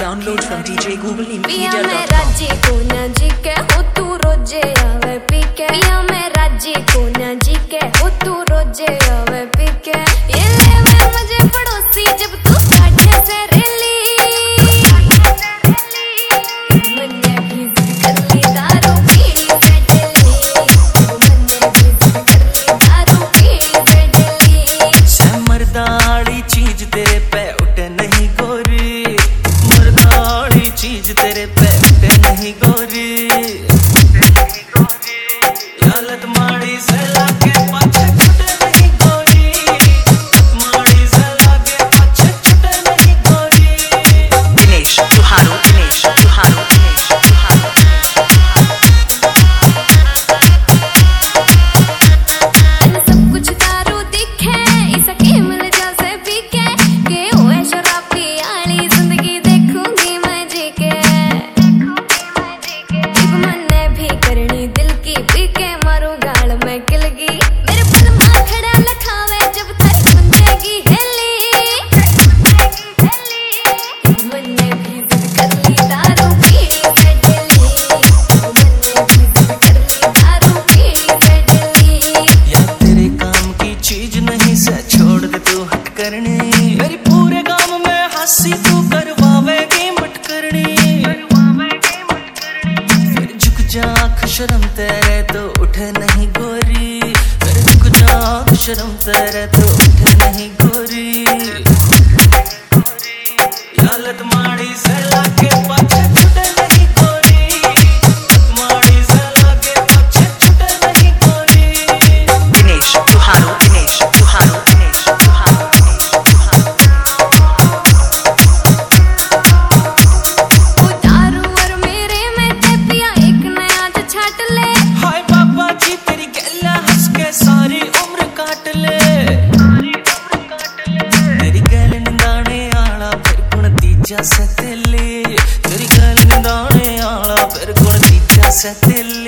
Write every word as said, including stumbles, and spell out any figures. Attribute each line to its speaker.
Speaker 1: Download from D J Google in
Speaker 2: पिया मैं राजी को न जी के हो तू रोजे आवे पी के पिया मैं राजी को न जी के हो तू रोजे आवे पी के ये लेवे मुझे पड़ोसी जब तू काटे से रेली मन्ने भी कर ली दारू पीड़ी से डेली मन्ने भी कर ली दारू पीड़ी से डेली
Speaker 3: से मर्दाड़ी चीज तेरे पे उठे नहीं गोरी मर्दाड़ी चीज तेरे पे उठे नहीं गोरी हालत माड़ी से लागे पाछे छुटे नहीं गोरी माड़ी से लागे पाछे छुटे नहीं गोरी
Speaker 1: Dinesh Tuharo Dinesh Tuharo Dinesh Tuharo
Speaker 2: सब कुछ दारू दिखे इसा के मिल जैसे पी के के ओए शराबी आली जिंदगी देखूंगी मैं जी के देखूंगी मैं जी के मन्ने भी करनी दिल की पी के मारू गाल में किलगी मेरे पल मां खड़ा लखावे जब थारी गुंजेगी हेली मन्ने भी जिद कर ली दारू पीड़ी से डेली मन्ने भी जिद कर ली दारू पीड़ी से डेली
Speaker 3: या तेरे काम की चीज नहीं से छोड़ दे तू हट करनी मेरी पूरे गांव में हंसी तू करवावेगी मट करनी फिर झुक जा शर्म तेरे तो उठे नहीं गोरी फिर झुक जा शर्म तेरे तो उठे नहीं गोरी हालत माड़ी से लागे पाछे छुटे नहीं गोरी माड़ी से लागे पाछे छुटे नहीं गोरी
Speaker 1: Dinesh Tuharo Dinesh Tuharo Dinesh Tuharo
Speaker 2: वो दारू और मेरे में ते पिया एक नया जो छाट ले
Speaker 3: हाय बाबा जी तेरी गैला हंस के सारी उम्र काट ले तेरी गैल निंदाने आला फिर गुण तीजा से तेले तेरी गैल निंदाने आला फिर गुण तीजा से तेले